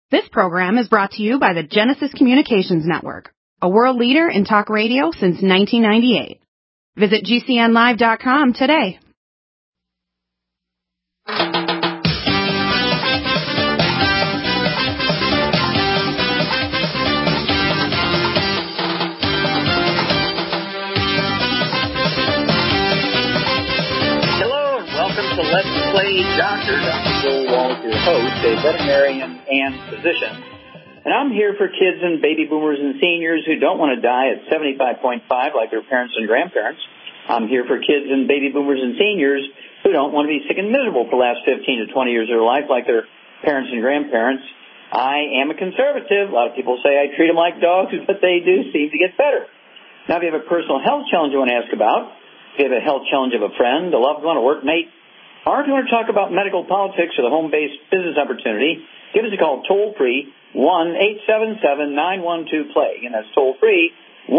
This program is brought to you by the Genesis Communications Network, a world leader in talk radio since 1998. Visit GCNlive.com today. Hello and welcome to Let's Play Doctor. I'm Bill Walsh, your host, a veterinarian and physician. And I'm here for kids and baby boomers and seniors who don't want to die at 75.5 like their parents and grandparents. I'm here for kids and baby boomers and seniors who don't want to be sick and miserable for the last 15 to 20 years of their life like their parents and grandparents. I am a conservative. A lot of people say I treat them like dogs, but they do seem to get better. Now, if you have a personal health challenge you want to ask about, if you have a health challenge of a friend, a loved one, a workmate, or if you want to talk about medical politics or the home-based business opportunity, give us a call toll-free, 1-877-912-PLAY. And that's toll-free,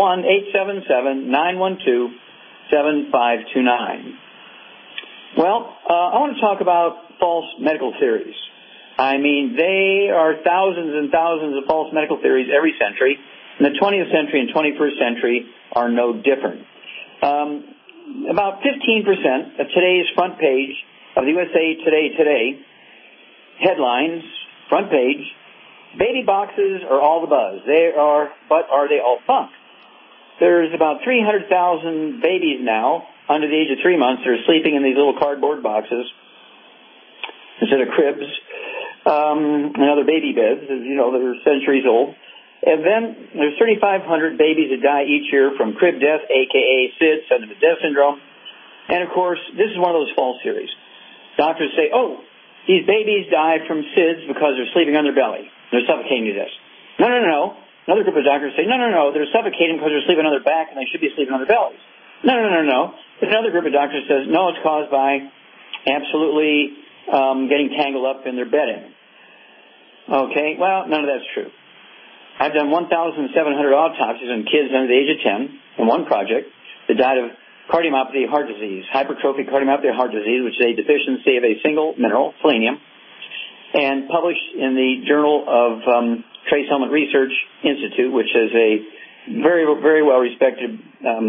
1-877-912-7529. Well, I want to talk about false medical theories. I mean, there are thousands and thousands of false medical theories every century, and the 20th century and 21st century are no different. About 15% of today's front page of the USA Today headlines, front page, baby boxes are all the buzz. But are they all bunk? There's about 300,000 babies now under the age of 3 months that are sleeping in these little cardboard boxes instead of cribs and other baby beds, as you know, that are centuries old. And then there's 3,500 babies that die each year from crib death, a.k.a. SIDS, sudden death syndrome. And, of course, this is one of those false theories. Doctors say, oh, these babies die from SIDS because they're sleeping on their belly. They're suffocating to death. No. Another group of doctors say, no. They're suffocating because they're sleeping on their back and they should be sleeping on their bellies. No. But another group of doctors says, no, it's caused by absolutely getting tangled up in their bedding. Okay, well, none of that's true. I've done 1,700 autopsies on kids under the age of 10 in one project that died of cardiomyopathy heart disease, hypertrophic cardiomyopathy heart disease, which is a deficiency of a single mineral, selenium, and published in the Journal of Trace Element Research Institute, which is a very, very well-respected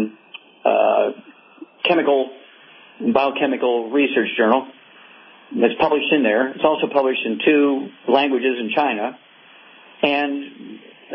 biochemical research journal. It's published in there. It's also published in 2 languages in China. And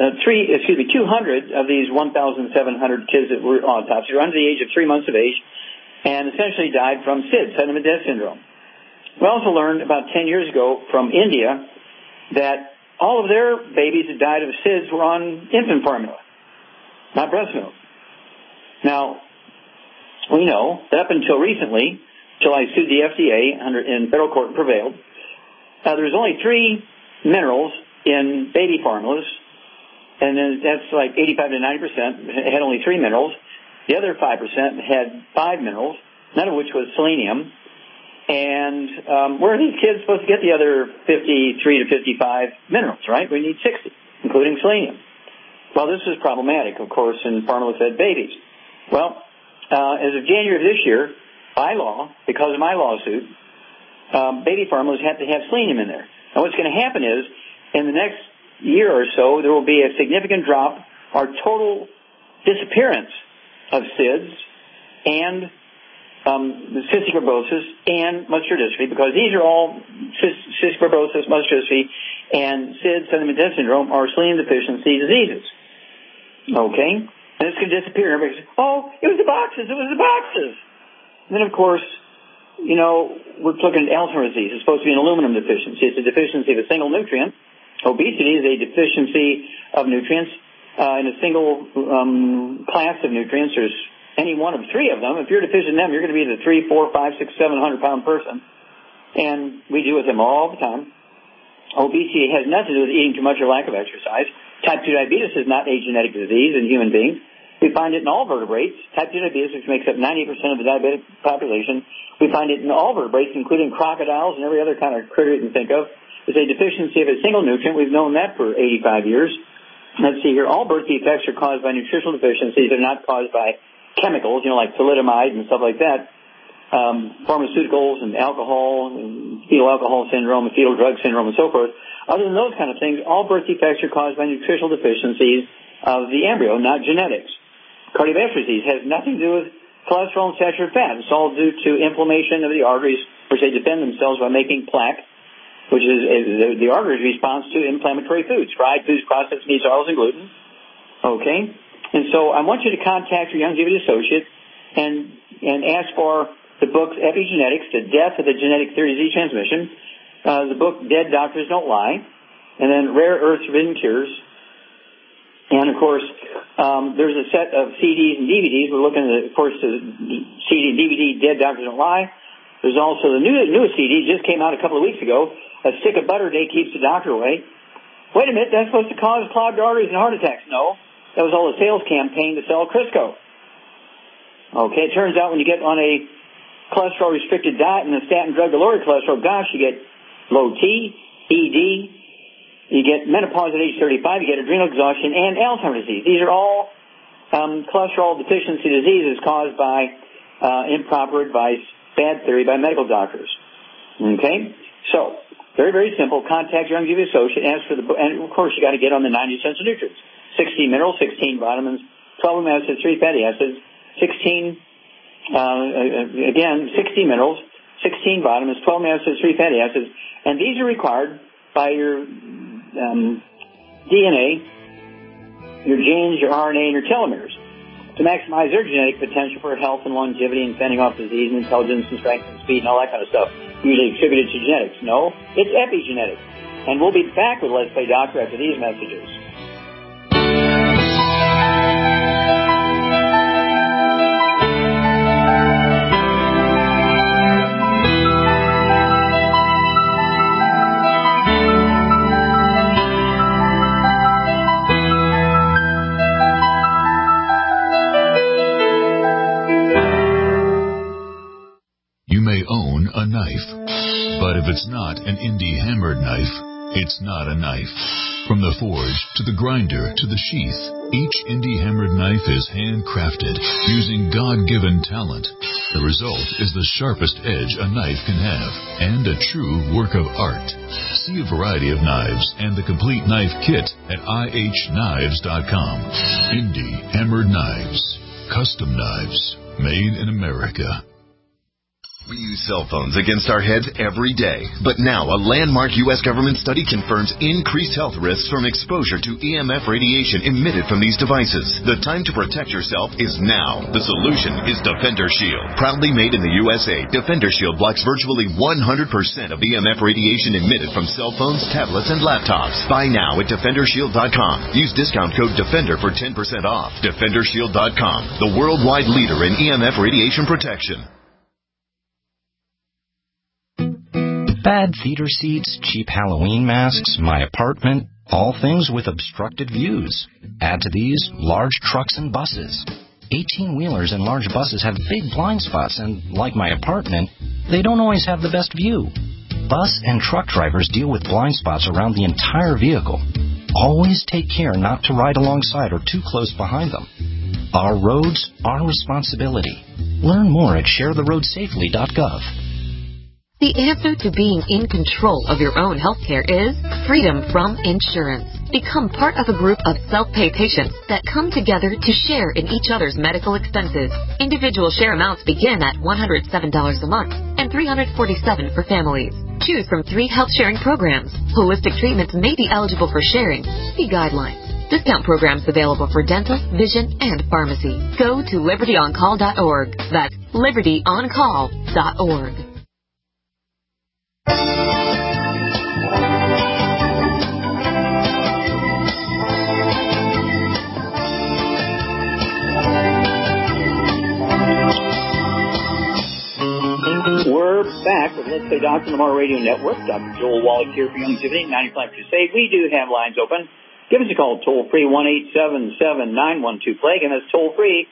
200 of these 1,700 kids that were autopsied were under the age of 3 months of age and essentially died from SIDS, sudden death syndrome. We also learned about 10 years ago from India that all of their babies that died of SIDS were on infant formula, not breast milk. Now, we know that up until recently, until I sued the FDA in federal court and prevailed, there's only 3 minerals in baby formulas, and then that's like 85 to 90% had only 3 minerals. The other 5% had 5 minerals, none of which was selenium. And where are these kids supposed to get the other 53 to 55 minerals, right? We need 60, including selenium. Well, this is problematic, of course, in formula-fed babies. Well, as of January of this year, by law, because of my lawsuit, baby formulas have to have selenium in there. And what's going to happen is, in the next year or so, there will be a significant drop or total disappearance of SIDS and cystic fibrosis and muscular dystrophy, because these are all cystic fibrosis, muscular dystrophy, and SIDS, sudden death syndrome, are selenium deficiency diseases. Okay? And it's going to disappear. Everybody says, oh, it was the boxes. And then, of course, you know, we're looking at Alzheimer's disease. It's supposed to be an aluminum deficiency. It's a deficiency of a single nutrient. Obesity is a deficiency of nutrients in a single class of nutrients. There's any one of 3 of them. If you're deficient in them, you're going to be the 3, 4, 5, 6, 700-pound person. And we deal with them all the time. Obesity has nothing to do with eating too much or lack of exercise. Type 2 diabetes is not a genetic disease in human beings. We find it in all vertebrates. Type 2 diabetes, which makes up 90% of the diabetic population. We find it in all vertebrates, including crocodiles and every other kind of critter you can think of. It's a deficiency of a single nutrient. We've known that for 85 years. Let's see here. All birth defects are caused by nutritional deficiencies. They're not caused by chemicals, you know, like thalidomide and stuff like that. pharmaceuticals and alcohol, and fetal alcohol syndrome, and fetal drug syndrome, and so forth. Other than those kind of things, all birth defects are caused by nutritional deficiencies of the embryo, not genetics. Cardiovascular disease has nothing to do with cholesterol and saturated fat. It's all due to inflammation of the arteries, which they defend themselves by making plaque, which is the artery's response to inflammatory foods, fried foods, processed meats, oils, and gluten. Okay? And so I want you to contact your Youngevity associate and ask for the book Epigenetics, The Death of the Genetic Theory of Disease Transmission, the book Dead Doctors Don't Lie, and then Rare Earths Forbidden Cures. And, of course, there's a set of CDs and DVDs. We're looking at, of course, the CD and DVD Dead Doctors Don't Lie. There's also the newest CD, just came out a couple of weeks ago, A Stick of Butter a Day Keeps the Doctor Away. Wait a minute, that's supposed to cause clogged arteries and heart attacks. No, that was all a sales campaign to sell Crisco. Okay, it turns out when you get on a cholesterol-restricted diet and a statin drug to lower cholesterol, gosh, you get low T, ED, you get menopause at age 35, you get adrenal exhaustion, and Alzheimer's disease. These are all cholesterol deficiency diseases caused by improper advice, bad theory by medical doctors. Okay? So, very, very simple. Contact your Youngevity associate, ask for the book, and of course you got to get on the 90 essential nutrients. 16 minerals, 16 vitamins, 12 amino acids, 3 fatty acids, 16 minerals, 16 vitamins, 12 amino acids, 3 fatty acids, and these are required by your DNA, your genes, your RNA, and your telomeres to maximize their genetic potential for health and longevity and fending off disease and intelligence and strength and speed and all that kind of stuff, usually attributed to genetics. No, it's epigenetics. And we'll be back with Let's Play Doctor after these messages. Own a knife, but if it's not an indie hammered knife, it's not a knife. From the forge to the grinder to the sheath, each indie hammered knife is handcrafted using God-given talent. The result is the sharpest edge a knife can have and a true work of art. See a variety of knives and the complete knife kit at ihknives.com. Indie hammered knives, custom knives, made in America. We use cell phones against our heads every day, but now a landmark U.S. government study confirms increased health risks from exposure to EMF radiation emitted from these devices. The time to protect yourself is now. The solution is Defender Shield. Proudly made in the USA, Defender Shield blocks virtually 100% of EMF radiation emitted from cell phones, tablets, and laptops. Buy now at DefenderShield.com. Use discount code DEFENDER for 10% off. DefenderShield.com, the worldwide leader in EMF radiation protection. Bad theater seats, cheap Halloween masks, my apartment, all things with obstructed views. Add to these large trucks and buses. 18-wheelers and large buses have big blind spots, and like my apartment, they don't always have the best view. Bus and truck drivers deal with blind spots around the entire vehicle. Always take care not to ride alongside or too close behind them. Our roads, our responsibility. Learn more at sharetheroadsafely.gov. The answer to being in control of your own healthcare is freedom from insurance. Become part of a group of self-pay patients that come together to share in each other's medical expenses. Individual share amounts begin at $107 a month and $347 for families. Choose from 3 health-sharing programs. Holistic treatments may be eligible for sharing. See guidelines. Discount programs available for dental, vision, and pharmacy. Go to libertyoncall.org. That's libertyoncall.org. We're back with Let's Play Doctor Lamar Radio Network. Dr. Joel Wallach here for Youngevity, 95 Crusade. We do have lines open. Give us a call, toll-free, 1-877-912-PLAGUE, and that's toll-free,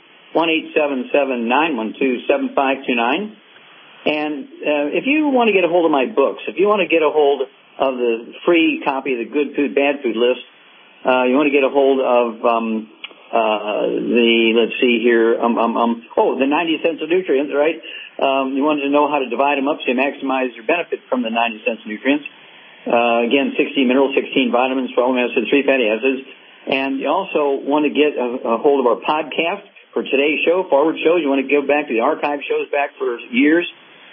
1-877-912-7529. And if you want to get a hold of my books, if you want to get a hold of the free copy of the Good Food, Bad Food list, you want to get a hold of let's see here, the 90 essential nutrients, right? You wanted to know how to divide them up so you maximize your benefit from the 90 essential nutrients. Again, 16 minerals, 16 vitamins, 12 amino acids, 3 fatty acids. And you also want to get a hold of our podcast for today's show, forward shows. You want to go back to the archive shows back for years.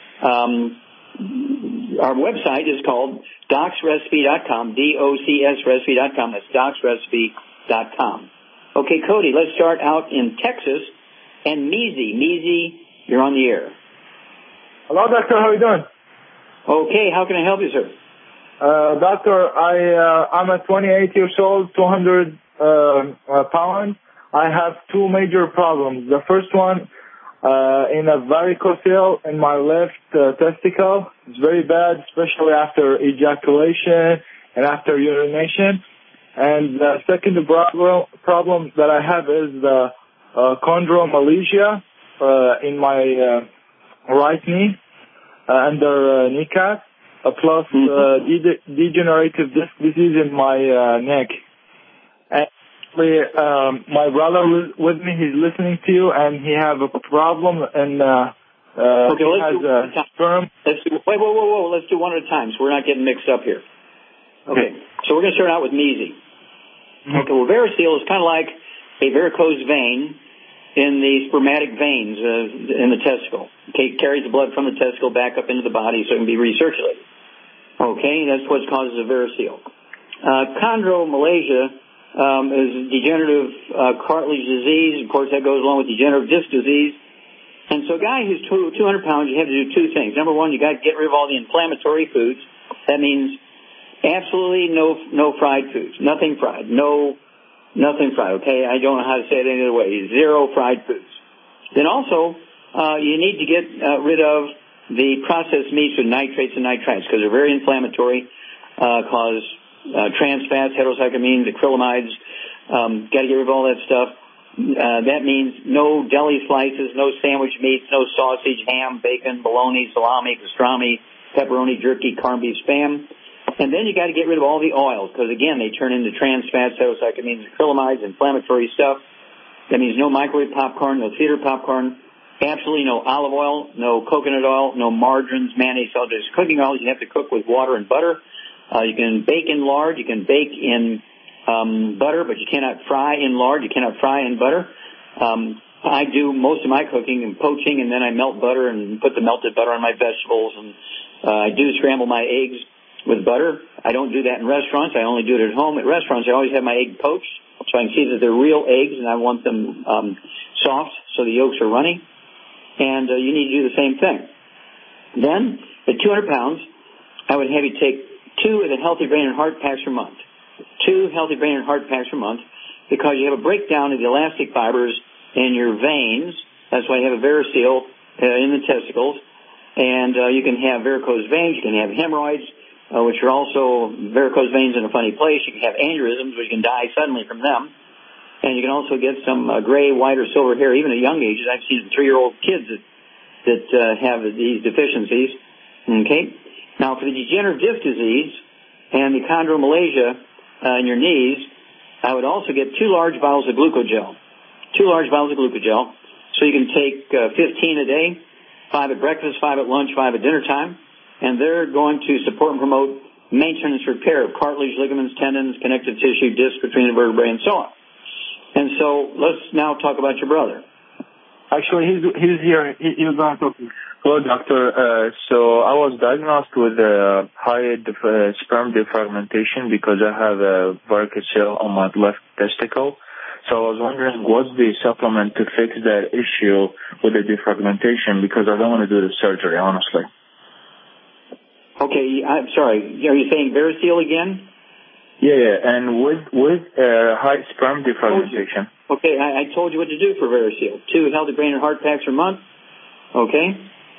Our website is called docsrecipe.com, DOCS recipe.com. That's docsrecipe.com. Okay, Cody, let's start out in Texas. And Measy, you're on the air. Hello, doctor. How are you doing? Okay, how can I help you, sir? Doctor, I'm a 28 years old, 200 pounds. I have two major problems. The first one, in a varicocele in my left testicle. It's very bad, especially after ejaculation and after urination. And the second problem that I have is the chondromalacia in my right knee, under kneecap, plus degenerative disc disease in my neck. And my brother with me, he's listening to you, and he have a problem, and okay, he has a sperm. Whoa, let's do one at a time so we're not getting mixed up here. Okay, so we're going to start out with Measy. Okay, well, varicocele is kind of like a varicose vein in the spermatic veins in the testicle. Okay, it carries the blood from the testicle back up into the body so it can be recirculated. Okay, that's what causes a varicocele. Chondromalacia is degenerative cartilage disease. Of course, that goes along with degenerative disc disease. And so a guy who's 200 pounds, you have to do two things. Number one, you got to get rid of all the inflammatory foods. That means absolutely no fried foods. Nothing fried. Nothing fried, okay? I don't know how to say it any other way. Zero fried foods. Then also, you need to get rid of the processed meats with nitrates and nitrites because they're very inflammatory, cause trans fats, heterocyclamines, acrylamides. Got to get rid of all that stuff. That means no deli slices, no sandwich meats, no sausage, ham, bacon, bologna, salami, pastrami, pepperoni, jerky, corned beef, Spam. And then you got to get rid of all the oils because, again, they turn into trans fats, heterocyclamines, acrylamides, inflammatory stuff. That means no microwave popcorn, no theater popcorn, absolutely no olive oil, no coconut oil, no margarines, mayonnaise, all those cooking oils. You have to cook with water and butter. You can bake in lard. You can bake in butter, but you cannot fry in lard. You cannot fry in butter. I do most of my cooking and poaching, and then I melt butter and put the melted butter on my vegetables. And I do scramble my eggs with butter. I don't do that in restaurants. I only do it at home. At restaurants, I always have my egg poached so I can see that they're real eggs, and I want them soft so the yolks are runny. And you need to do the same thing. Then, at 200 pounds, I would have you take 2 of the Healthy Brain and Heart Packs per month. 2 Healthy Brain and Heart Packs per month because you have a breakdown of the elastic fibers in your veins. That's why you have a varicocele in the testicles. And you can have varicose veins. You can have hemorrhoids, which are also varicose veins in a funny place. You can have aneurysms, which can die suddenly from them. And you can also get some gray, white, or silver hair, even at young ages. I've seen 3-year-old kids that have these deficiencies. Okay? Now, for the degenerative disc disease and the chondromalacia in your knees, I would also get 2 large bottles of glucogel. 2 large bottles of glucogel. So you can take 15 a day, 5 at breakfast, 5 at lunch, 5 at dinner time. And they're going to support and promote maintenance repair of cartilage, ligaments, tendons, connective tissue, discs between the vertebrae, and so on. And so let's now talk about your brother. Actually, he's here. He was going to talk to me. Hello, doctor. So I was diagnosed with high sperm defragmentation because I have a varicocele on my left testicle. So I was wondering, what's the supplement to fix that issue with the defragmentation? Because I don't want to do the surgery, honestly. Okay, I'm sorry. Are you saying varicocele again? Yeah, and with high sperm defragmentation. Okay, I told you what to do for varicocele. 2 Healthy Brain and Heart Packs per month. Okay.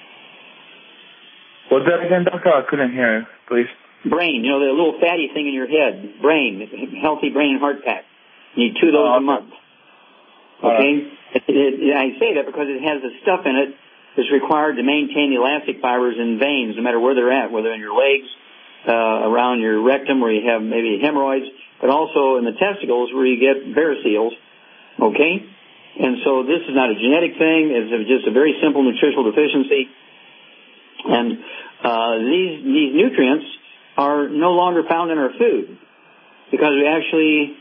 What's that again, doctor? I couldn't hear, please. Brain, the little fatty thing in your head. Brain, Healthy Brain and Heart Pack. You need 2 of those a month. Okay? I say that because it has the stuff in it that's required to maintain the elastic fibers in veins, no matter where they're at, whether in your legs, around your rectum where you have maybe hemorrhoids, but also in the testicles where you get varicoceles. Okay? And so this is not a genetic thing. It's just a very simple nutritional deficiency. And these nutrients are no longer found in our food because we actually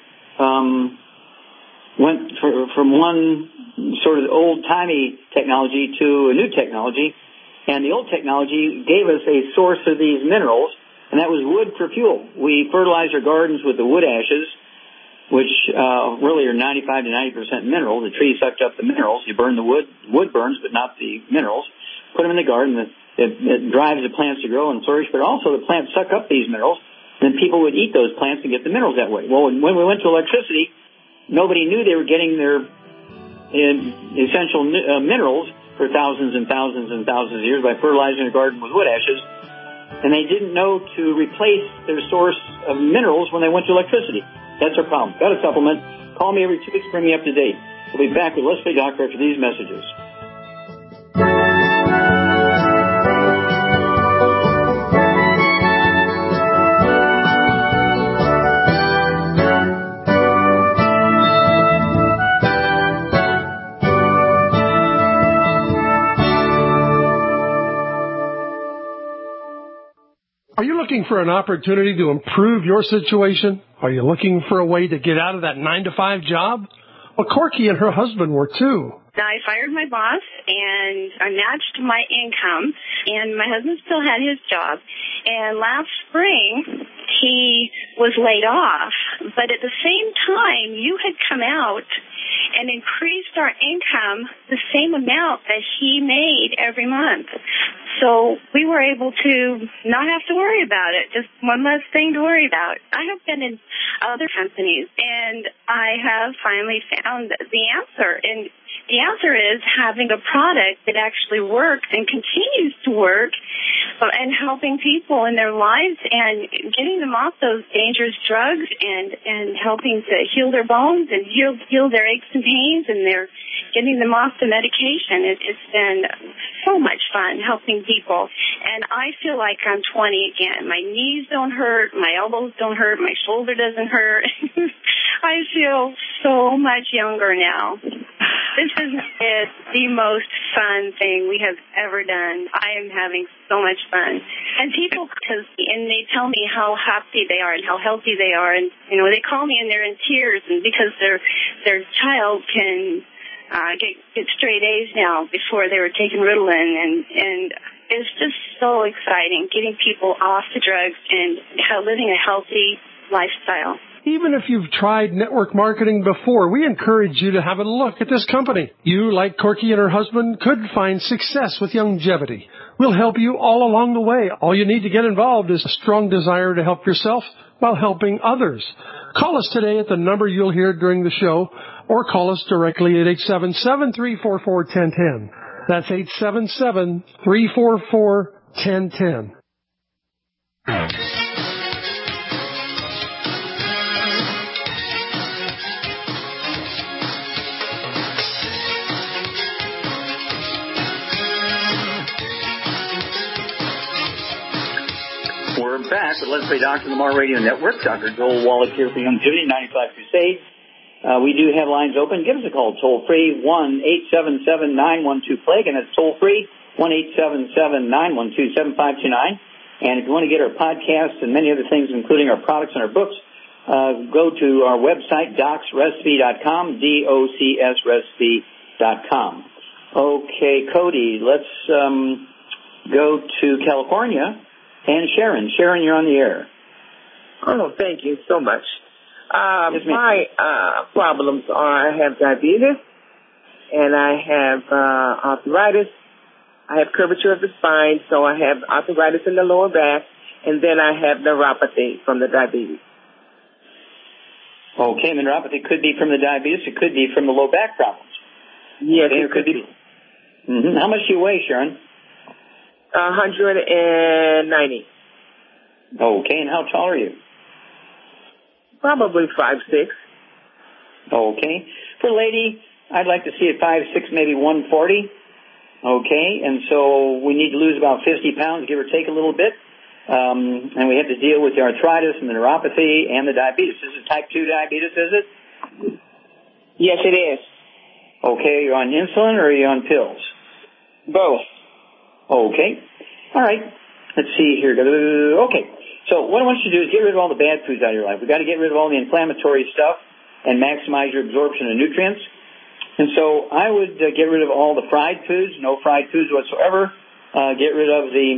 went from one sort of old-timey technology to a new technology. And the old technology gave us a source of these minerals, and that was wood for fuel. We fertilized our gardens with the wood ashes, which really are 95 to 90% mineral. The tree sucked up the minerals. You burn the wood. Wood burns, but not the minerals. Put them in the garden. It drives the plants to grow and flourish, but also the plants suck up these minerals. Then people would eat those plants and get the minerals that way. Well, when we went to electricity, nobody knew they were getting their essential minerals for thousands and thousands and thousands of years by fertilizing a garden with wood ashes. And they didn't know to replace their source of minerals when they went to electricity. That's our problem. Got a supplement. Call me every 2 weeks, bring me up to date. We'll be back with Let's Play Doctor after these messages. Are you looking for an opportunity to improve your situation? Are you looking for a way to get out of that 9-to-5 job? Well, Corky and her husband were too. I fired my boss, and I matched my income, and my husband still had his job. And last spring, he was laid off. But at the same time, you had come out and increased our income the same amount that he made every month. So we were able to not have to worry about it, just one less thing to worry about. I have been in other companies, and I have finally found the answer. And the answer is having a product that actually works and continues to work and helping people in their lives and getting them off those dangerous drugs and helping to heal their bones and heal their aches and pains, and they're getting them off the medication. It's been so much fun helping people. And I feel like I'm 20 again. My knees don't hurt. My elbows don't hurt. My shoulder doesn't hurt. I feel so much younger now. This is the most fun thing we have ever done. I am having so much fun. And people, and they tell me how happy they are and how healthy they are. And, you know, they call me and they're in tears, and because their child can get straight A's now. Before they were taking Ritalin, and it's just so exciting getting people off the drugs and living a healthy lifestyle. Even if you've tried network marketing before, we encourage you to have a look at this company. You, like Corky and her husband, could find success with longevity. We'll help you all along the way. All you need to get involved is a strong desire to help yourself while helping others. Call us today at the number you'll hear during the show, or call us directly at 877-344-1010. That's 877-344-1010. We're back with Let's Play Doctor Lamar Radio Network. Dr. Joel Wallach here for Longevity 95 Crusade. We do have lines open. Give us a call toll-free, 1-877-912-PLAGUE, and it's toll-free, 1-877-912-7529. And if you want to get our podcasts and many other things, including our products and our books, go to our website, docsrecipe.com, DOCSrecipe.com. Okay, Cody, let's go to California. And Sharon, you're on the air. Oh, thank you so much. My problems are I have diabetes, and I have arthritis. I have curvature of the spine, so I have arthritis in the lower back, and then I have neuropathy from the diabetes. Okay, the neuropathy could be from the diabetes. It could be from the low back problems. Yes, okay, it could be. Mm-hmm. How much do you weigh, Sharon? 190. Okay, and how tall are you? Probably 5'6". Okay. For a lady, I'd like to see it 5'6", maybe 140. Okay, and so we need to lose about 50 pounds, give or take a little bit. And we have to deal with the arthritis and the neuropathy and the diabetes. This is type 2 diabetes, is it? Yes, it is. Okay, you're on insulin or are you on pills? Both. Okay. All right. Let's see here. Okay. So what I want you to do is get rid of all the bad foods out of your life. We've got to get rid of all the inflammatory stuff and maximize your absorption of nutrients. And so I would get rid of all the fried foods, no fried foods whatsoever. Get rid of the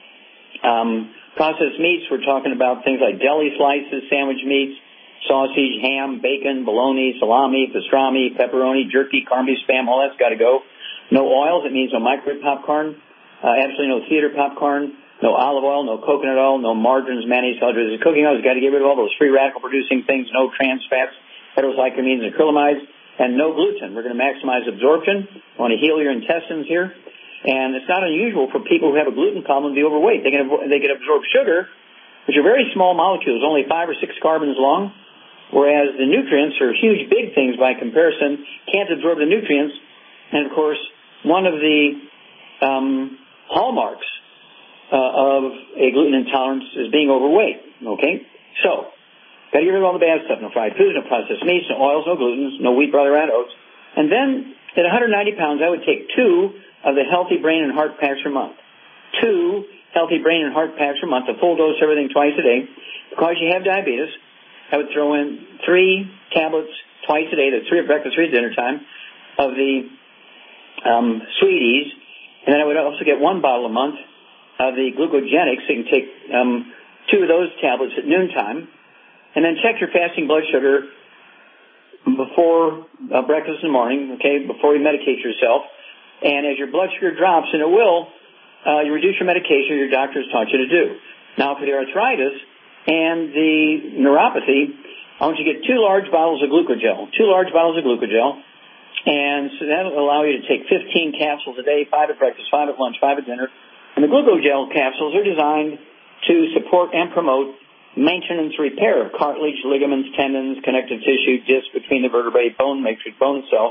processed meats. We're talking about things like deli slices, sandwich meats, sausage, ham, bacon, bologna, salami, pastrami, pepperoni, jerky, corned beef, spam, all that's got to go. No oils. It means no microwave popcorn. Absolutely no theater popcorn. No olive oil, no coconut oil, no margarines, mayonnaise, salad, cooking oils. Got to get rid of all those free radical producing things. No trans fats, heterocyclamines, and acrylamides, and no gluten. We're going to maximize absorption. I want to heal your intestines here. And it's not unusual for people who have a gluten problem to be overweight. They can absorb sugar, which are very small molecules, only 5 or 6 carbons long, whereas the nutrients are huge, big things by comparison, can't absorb the nutrients. And, of course, one of the hallmarks of a gluten intolerance is being overweight. Okay? So, got to get rid of all the bad stuff. No fried foods, no processed meats, no oils, no glutens, no wheat, barley, rye, oats. And then, at 190 pounds, I would take 2 of the Healthy Brain and Heart Packs per month. 2 Healthy Brain and Heart Packs per month, a full dose of everything twice a day. Because you have diabetes, I would throw in 3 tablets twice a day, that's 3 at breakfast, 3 at dinner time, of the Sweeties. And then I would also get 1 bottle a month of the glucogenics. So you can take 2 of those tablets at noontime. And then check your fasting blood sugar before breakfast in the morning, okay, before you medicate yourself. And as your blood sugar drops, and it will, you reduce your medication your doctor has taught you to do. Now, for the arthritis and the neuropathy, I want you to get 2 large bottles of glucogel. 2 large bottles of glucogel. And so that will allow you to take 15 capsules a day, 5 at breakfast, 5 at lunch, 5 at dinner. And the glucogel capsules are designed to support and promote maintenance repair of cartilage, ligaments, tendons, connective tissue, discs between the vertebrae, bone matrix, bone itself.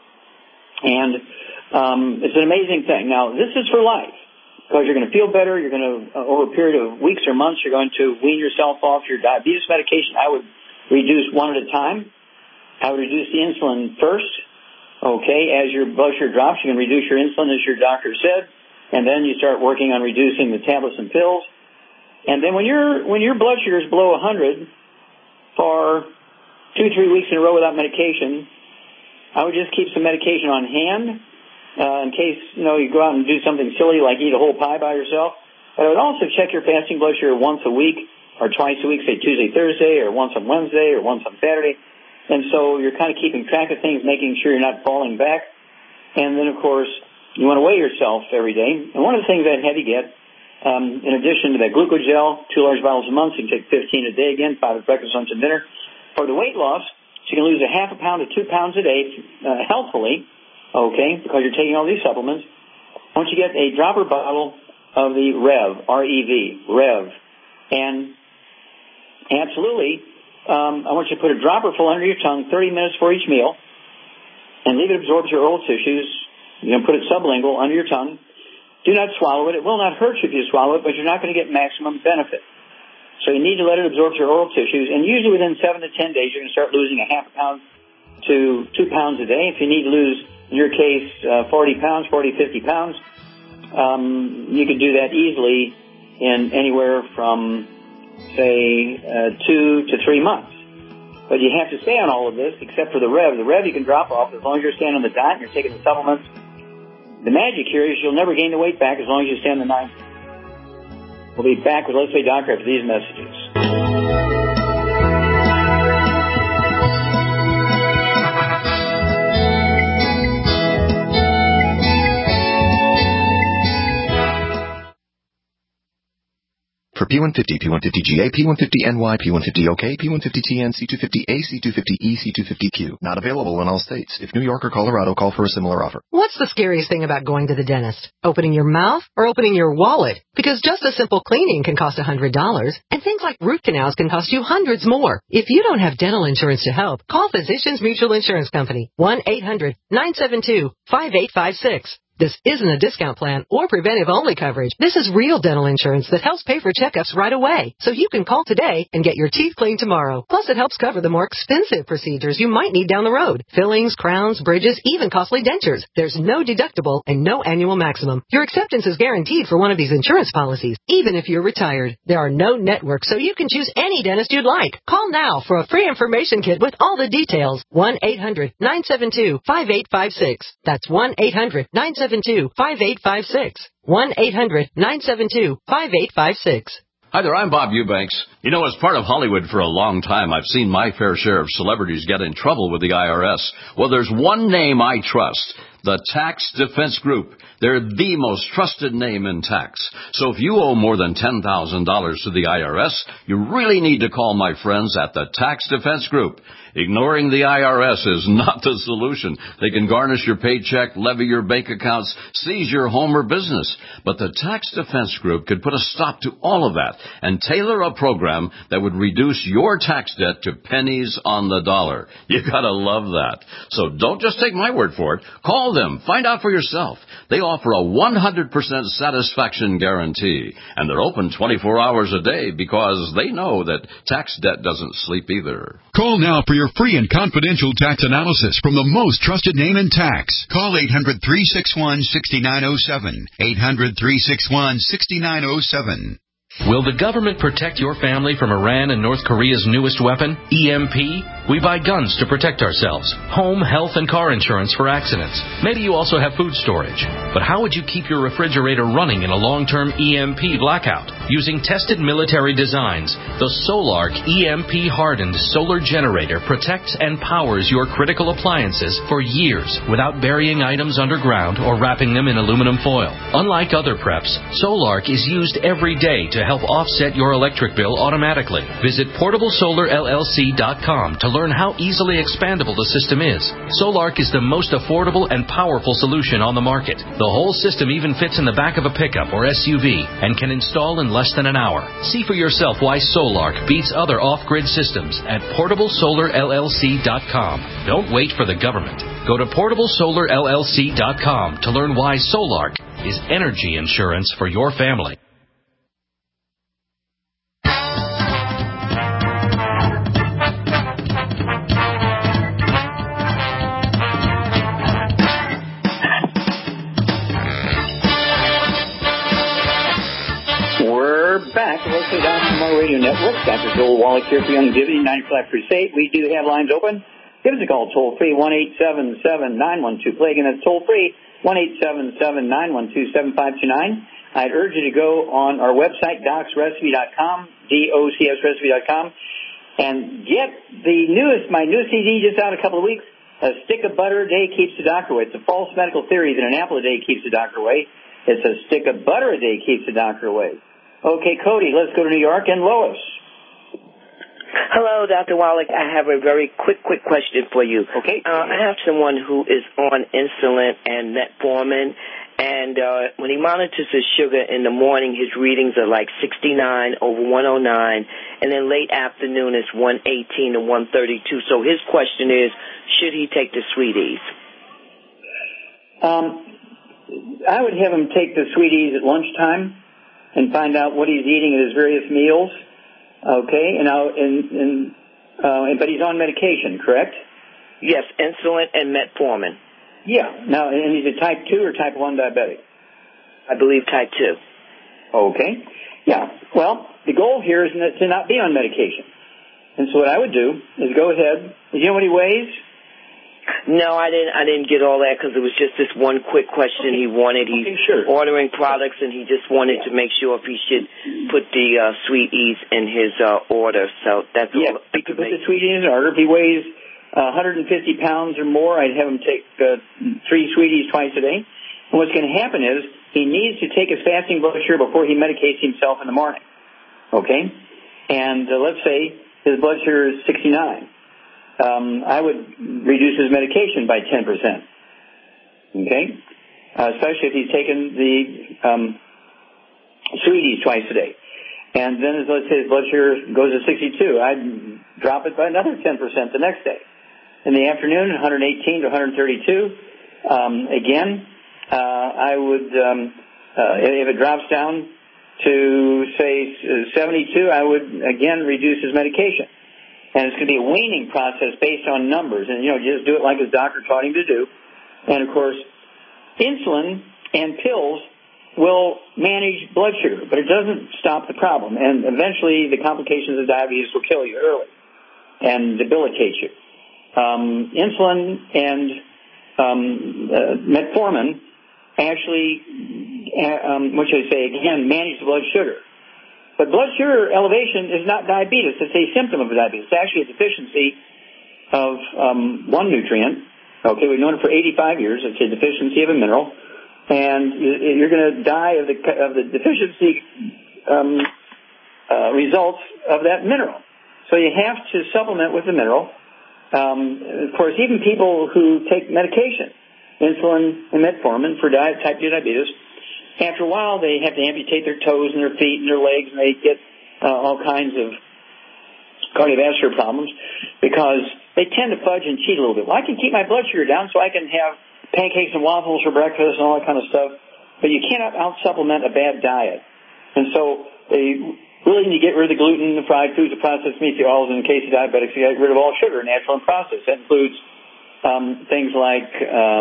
And it's an amazing thing. Now, this is for life because you're going to feel better. You're going to, over a period of weeks or months, you're going to wean yourself off your diabetes medication. I would reduce 1 at a time. I would reduce the insulin first. Okay, as your blood sugar drops, you can reduce your insulin, as your doctor said, and then you start working on reducing the tablets and pills. And then when your blood sugar is below 100 for 2-3 weeks in a row without medication, I would just keep some medication on hand in case you go out and do something silly like eat a whole pie by yourself. But I would also check your fasting blood sugar once a week or twice a week, say Tuesday, Thursday, or once on Wednesday, or once on Saturday. And so you're kind of keeping track of things, making sure you're not falling back. And then, of course, you want to weigh yourself every day. And one of the things I'd have you get, in addition to that glucogel, 2 large bottles a month, so you can take 15 a day again, 5 at breakfast, lunch, and dinner. For the weight loss, so you can lose a half a pound to 2 pounds a day healthfully, okay, because you're taking all these supplements. I want you to get a dropper bottle of the Rev, R-E-V, Rev. And absolutely, I want you to put a dropper full under your tongue 30 minutes for each meal and leave it absorb your oral tissues. You can put it sublingual under your tongue. Do not swallow it. It will not hurt you if you swallow it, but you're not going to get maximum benefit. So you need to let it absorb your oral tissues, and usually within 7 to 10 days, you're going to start losing a half a pound to 2 pounds a day. If you need to lose, in your case, 40 pounds, 50 pounds, you could do that easily in anywhere from, say, 2 to 3 months. But you have to stay on all of this, except for the Rev. The Rev you can drop off as long as you're staying on the diet and you're taking the supplements. The magic here is you'll never gain the weight back as long as you stay on the diet. We'll be back with Let's Play Doctor after these messages. For P150, P150GA, P150NY, P150OK, P150TN, C250A, C250E, C250Q. Not available in all states. If New York or Colorado, call for a similar offer. What's the scariest thing about going to the dentist? Opening your mouth or opening your wallet? Because just a simple cleaning can cost $100, and things like root canals can cost you hundreds more. If you don't have dental insurance to help, call Physicians Mutual Insurance Company, 1-800-972-5856. This isn't a discount plan or preventive-only coverage. This is real dental insurance that helps pay for checkups right away. So you can call today and get your teeth cleaned tomorrow. Plus, it helps cover the more expensive procedures you might need down the road. Fillings, crowns, bridges, even costly dentures. There's no deductible and no annual maximum. Your acceptance is guaranteed for one of these insurance policies, even if you're retired. There are no networks, so you can choose any dentist you'd like. Call now for a free information kit with all the details. 1-800-972-5856. That's 1-800-972-5856. 1-800-972-5856. Hi there, I'm Bob Eubanks. You know, as part of Hollywood for a long time, I've seen my fair share of celebrities get in trouble with the IRS. Well, there's one name I trust. The Tax Defense Group. They're the most trusted name in tax. So if you owe more than $10,000 to the IRS, you really need to call my friends at the Tax Defense Group. Ignoring the IRS is not the solution. They can garnish your paycheck, levy your bank accounts, seize your home or business. But the Tax Defense Group could put a stop to all of that and tailor a program that would reduce your tax debt to pennies on the dollar. You gotta love that. So don't just take my word for it. Call them. Find out for yourself. They offer a 100% satisfaction guarantee. And they're open 24 hours a day because they know that tax debt doesn't sleep either. Call now for your free and confidential tax analysis from the most trusted name in tax. Call 800-361-6907. 800-361-6907. Will the government protect your family from Iran and North Korea's newest weapon, EMP? We buy guns to protect ourselves, home, health, and car insurance for accidents. Maybe you also have food storage. But how would you keep your refrigerator running in a long-term EMP blackout? Using tested military designs, the Solark EMP-hardened solar generator protects and powers your critical appliances for years without burying items underground or wrapping them in aluminum foil. Unlike other preps, Solark is used every day to help offset your electric bill automatically. Visit PortableSolarLLC.com to learn how easily expandable the system is. Solark is the most affordable and powerful solution on the market. The whole system even fits in the back of a pickup or SUV and can install in less than an hour. See for yourself why Solark beats other off-grid systems at PortableSolarLLC.com. Don't wait for the government. Go to PortableSolarLLC.com to learn why Solark is energy insurance for your family. We're back. Let's go down from our radio network. Dr. Joel Wallach here for Youngevity, 90 Flat Crusade. We do have lines open. Give us a call, toll-free, 1-877-912. Play again, that's toll-free, 1-877-912-7529. I'd urge you to go on our website, docsrecipe.com, DOCSrecipe.com, and get my newest CD just out a couple of weeks, A Stick of Butter a Day Keeps the Doctor Away. It's a false medical theory that an apple a day keeps the doctor away. It's a stick of butter a day keeps the doctor away. Okay, Cody, let's go to New York and Lois. Hello, Dr. Wallach. I have a very quick question for you. Okay. I have someone who is on insulin and metformin, and when he monitors his sugar in the morning, his readings are like 69 over 109, and then late afternoon it's 118 to 132. So his question is, should he take the Sweeties? I would have him take the Sweeties at lunchtime and find out what he's eating at his various meals. Okay, but he's on medication, correct? Yes, insulin and metformin. Yeah. Now, and he's a type 2 or type 1 diabetic? I believe type 2. Okay. Yeah. Well, the goal here is to not be on medication. And so what I would do is go ahead. Do you know what he weighs? No, I didn't get all that because it was just this one quick question he wanted. He's ordering products, and he just wanted to make sure if he should put the Sweeties in his order. So that's all. Yeah, he could put the Sweeties in his order. If he weighs 150 pounds or more, I'd have him take 3 Sweeties twice a day. And what's going to happen is he needs to take his fasting blood sugar before he medicates himself in the morning. Okay? And let's say his blood sugar is 69. I would reduce his medication by 10%. Okay? Especially if he's taken the Sweeties twice a day. And then, let's say his blood sugar goes to 62. I'd drop it by another 10% the next day. In the afternoon, 118 to 132. Again, I would, if it drops down to, say, 72, I would, again, reduce his medication. And it's going to be a weaning process based on numbers. And, just do it like his doctor taught him to do. And, of course, insulin and pills will manage blood sugar, but it doesn't stop the problem. And eventually the complications of diabetes will kill you early and debilitate you. Insulin and metformin actually, manage the blood sugar. But blood sugar elevation is not diabetes. It's a symptom of diabetes. It's actually a deficiency of one nutrient. Okay, we've known it for 85 years. It's a deficiency of a mineral. And you're going to die of the deficiency results of that mineral. So you have to supplement with the mineral. Of course, even people who take medication, insulin and metformin for type 2 diabetes, after a while they have to amputate their toes and their feet and their legs, and they get all kinds of cardiovascular problems because they tend to fudge and cheat a little bit. Well, I can keep my blood sugar down so I can have pancakes and waffles for breakfast and all that kind of stuff, but you cannot out-supplement a bad diet. And so they really need to get rid of the gluten, the fried foods, the processed meats, the oils, and in the case of diabetics, you get rid of all sugar, natural and processed. That includes things like,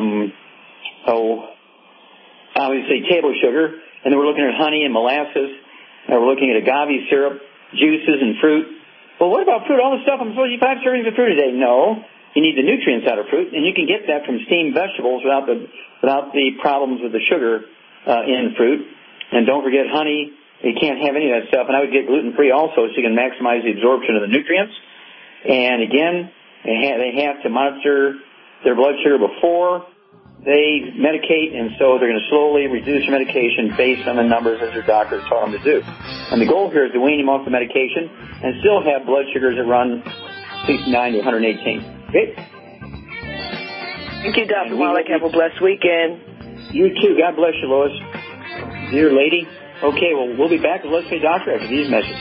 obviously table sugar, and then we're looking at honey and molasses, and we're looking at agave syrup, juices, and fruit. Well, what about fruit? All the stuff I'm supposed to eat 5 servings of fruit a day? No. You need the nutrients out of fruit, and you can get that from steamed vegetables without the problems with the sugar in fruit. And don't forget honey. You can't have any of that stuff. And I would get gluten-free also so you can maximize the absorption of the nutrients. And again, they have to monitor their blood sugar before they medicate, and so they're going to slowly reduce your medication based on the numbers as their doctor taught them to do. And the goal here is to wean them off the medication and still have blood sugars that run 69 to 118. Okay? Thank you, Dr. Wallach. Have a blessed weekend. You too. God bless you, Lois. Dear lady. Okay, well, we'll be back with Let's Say Doctor after these messages.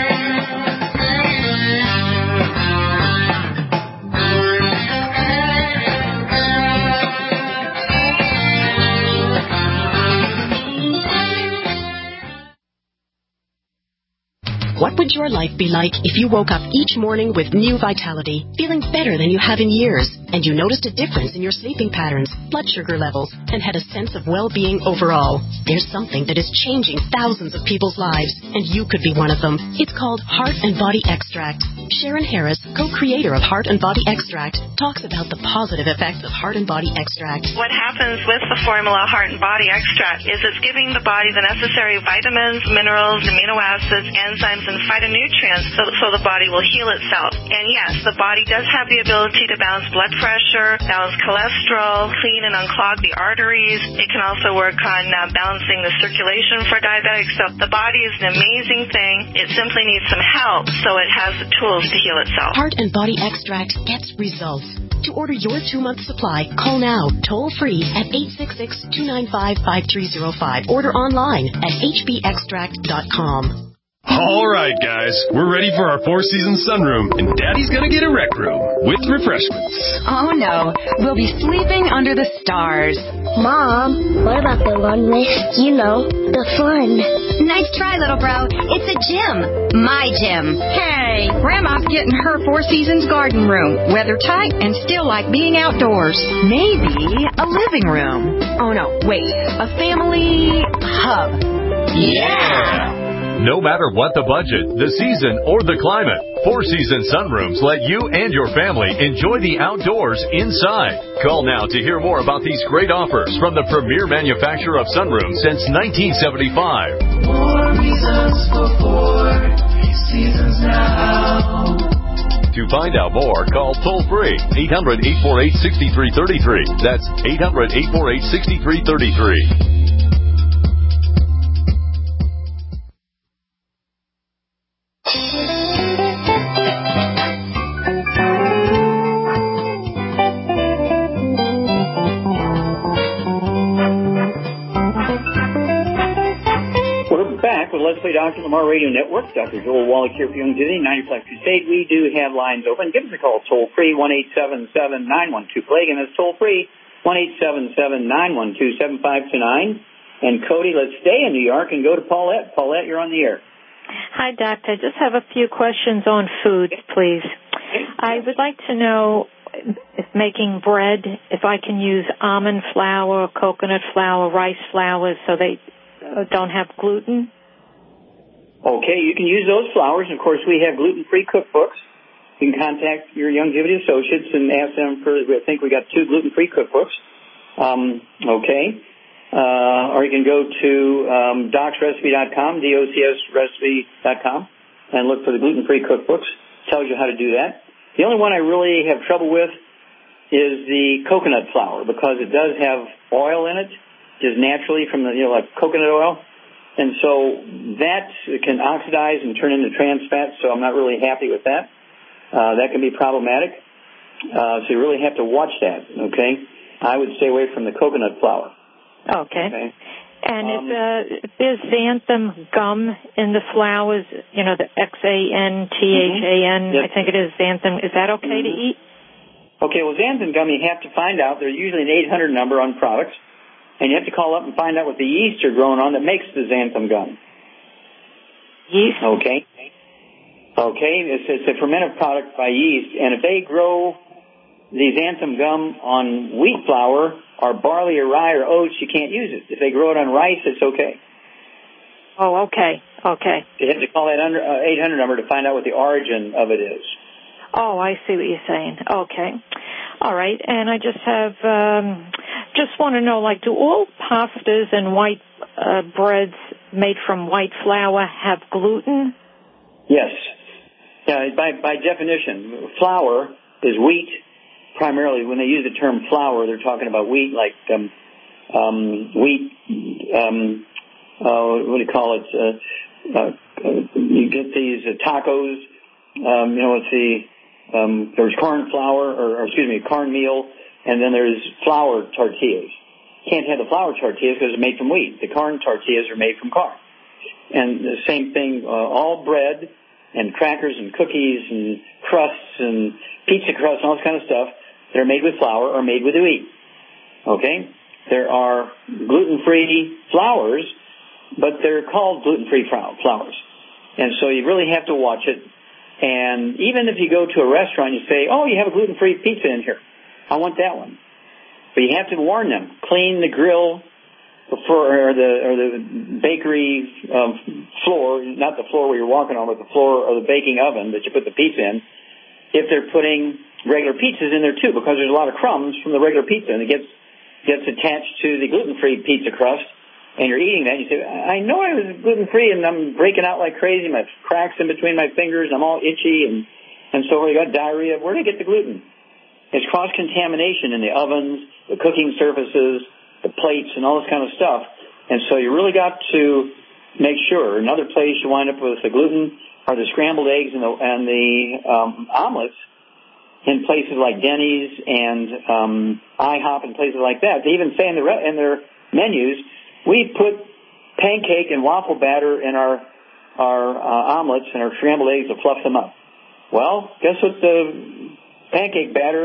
What would your life be like if you woke up each morning with new vitality, feeling better than you have in years, and you noticed a difference in your sleeping patterns, blood sugar levels, and had a sense of well-being overall? There's something that is changing thousands of people's lives, and you could be one of them. It's called Heart and Body Extract. Sharon Harris, co-creator of Heart and Body Extract, talks about the positive effects of Heart and Body Extract. What happens with the formula Heart and Body Extract is it's giving the body the necessary vitamins, minerals, amino acids, enzymes, and phytonutrients so the body will heal itself. And yes, the body does have the ability to balance blood pressure, balance cholesterol, clean and unclog the arteries. It can also work on balancing the circulation for diabetics. So the body is an amazing thing. It simply needs some help so it has the tools to heal itself. Heart and Body Extract gets results. To order your 2-month supply, call now, toll-free at 866-295-5305. Order online at hbextract.com. All right, guys, we're ready for our 4-season sunroom, and Daddy's gonna get a rec room with refreshments. Oh, no. We'll be sleeping under the stars. Mom, what about the one with, the fun? Nice try, little bro. It's a gym. My gym. Hey, Grandma's getting her 4 Seasons garden room. Weather tight and still like being outdoors. Maybe a living room. Oh, no, wait. A family hub. Yeah! No matter what the budget, the season, or the climate, 4 Season Sunrooms let you and your family enjoy the outdoors inside. Call now to hear more about these great offers from the premier manufacturer of sunrooms since 1975. More reasons for 4 Seasons now. To find out more, call toll-free 800-848-6333. That's 800-848-6333. Let's Play Dr. Lamar Radio Network. Dr. Joel Wallach here for Youngevity, 90 Crusade. We do have lines open. Give us a call toll-free, 1-877-912-PLAGUE, and that's toll-free, 1-877-912-7529. And Cody, let's stay in New York and go to Paulette. Paulette, you're on the air. Hi, Doctor. I just have a few questions on food, please. I would like to know, if making bread, if I can use almond flour, coconut flour, rice flour, so they don't have gluten. Okay, you can use those flours. And, of course, we have gluten-free cookbooks. You can contact your Youngevity associates and ask them for, I think we got 2 gluten-free cookbooks. Okay. Or you can go to docsrecipe.com, docsrecipe.com, and look for the gluten-free cookbooks. Tells you how to do that. The only one I really have trouble with is the coconut flour, because it does have oil in it, just naturally from the, like coconut oil. And so that can oxidize and turn into trans fat, so I'm not really happy with that. That can be problematic. So you really have to watch that, okay? I would stay away from the coconut flour. Okay. And if there's xanthan gum in the flours, the XANTHAN, I think it is xanthan, is that okay to eat? Okay, well, xanthan gum, you have to find out. There's usually an 800 number on products, and you have to call up and find out what the yeast are growing on that makes the xanthan gum. Yeast? Okay. It's a fermented product by yeast, and if they grow the xanthan gum on wheat flour or barley or rye or oats, you can't use it. If they grow it on rice, it's okay. Oh, okay. You have to call that 800 number to find out what the origin of it is. Oh, I see what you're saying. Okay. All right. And I just have, just want to know, do all pastas and white breads made from white flour have gluten? Yes. Yeah, by definition, flour is wheat. Primarily, when they use the term flour, they're talking about wheat, like wheat. What do you call it? You get these tacos. There's corn flour, or cornmeal, and then there's flour tortillas. Can't have the flour tortillas because it's made from wheat. The corn tortillas are made from corn. And the same thing, all bread and crackers and cookies and crusts and pizza crusts and all this kind of stuff that are made with flour are made with wheat. Okay? There are gluten-free flours, but they're called gluten-free flours. And so you really have to watch it. And even if you go to a restaurant, you say, oh, you have a gluten-free pizza in here. I want that one. But you have to warn them. Clean the grill or the bakery floor, not the floor where you're walking on, but the floor or the baking oven that you put the pizza in, if they're putting regular pizzas in there too, because there's a lot of crumbs from the regular pizza, and it gets attached to the gluten-free pizza crust, and you're eating that, and you say, I know I was gluten-free, and I'm breaking out like crazy, my cracks in between my fingers, I'm all itchy, and so you got diarrhea. Where did I get the gluten? It's cross-contamination in the ovens, the cooking surfaces, the plates, and all this kind of stuff. And so you really got to make sure. Another place you wind up with the gluten are the scrambled eggs and the omelets in places like Denny's and IHOP and places like that. They even say in their menus, we put pancake and waffle batter in our omelets and our scrambled eggs to fluff them up. Well, guess what the pancake batter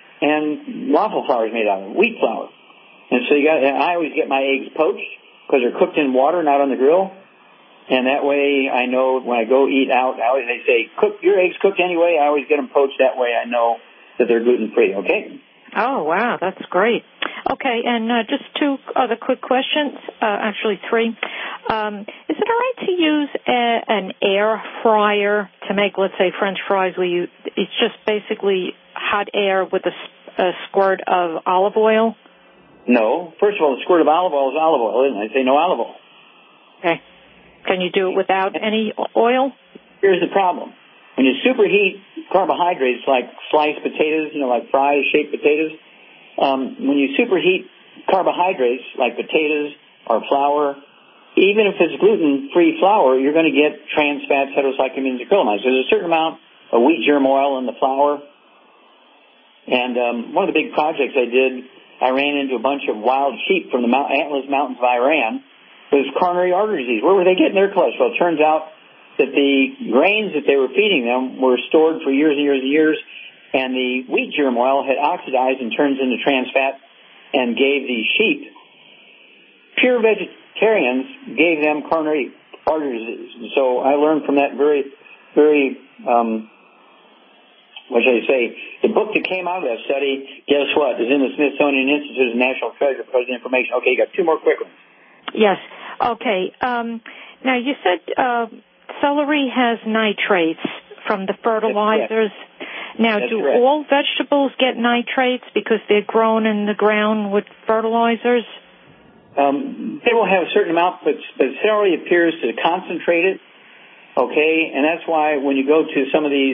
and waffle flour is made out of? Wheat flour. And so I always get my eggs poached because they're cooked in water, not on the grill. And that way I know when I go eat out, they say, cook your eggs cooked anyway. I always get them poached that way. I know that they're gluten-free, okay? Oh, wow, that's great. Okay, and just 2 other quick questions, actually 3. Is it all right to use an air fryer to make, let's say, French fries where it's just basically hot air with a squirt of olive oil? No. First of all, the squirt of olive oil is olive oil, isn't it? I say no olive oil. Okay. Can you do it without any oil? Here's the problem. When you superheat carbohydrates like sliced potatoes, like fry-shaped potatoes, when you superheat carbohydrates like potatoes or flour, even if it's gluten-free flour, you're going to get trans fats, heterocyclamines, and acrylamide. So there's a certain amount of wheat germ oil in the flour. And one of the big projects I did, I ran into a bunch of wild sheep from the Atlas Mountains of Iran. It was coronary artery disease. Where were they getting their cholesterol? It turns out that the grains that they were feeding them were stored for years and years and years, and the wheat germ oil had oxidized and turns into trans fat and gave the sheep, pure vegetarians, gave them coronary artery disease. And so I learned from that very, very, what should I say, the book that came out of that study, guess what, is in the Smithsonian Institute of National Treasure because of the information. Okay, you got two more quick ones. Yes. Okay. Now, you said celery has nitrates from the fertilizers. Now, do all vegetables get nitrates because they're grown in the ground with fertilizers? They will have a certain amount, but celery appears to concentrate it, okay? And that's why when you go to some of these